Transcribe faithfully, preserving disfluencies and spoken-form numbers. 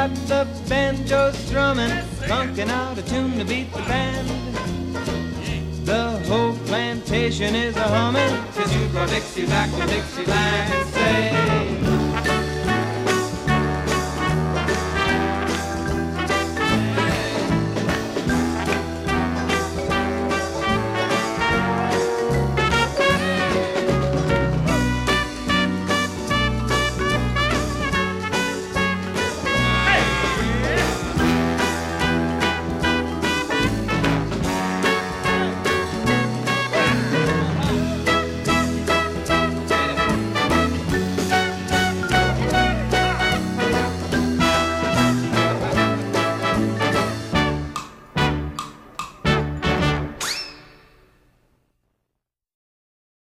got the banjo strumming, funkin' out a tune to beat the band. The whole plantation is a humming, 'cause you brought Dixie back from Dixieland. Say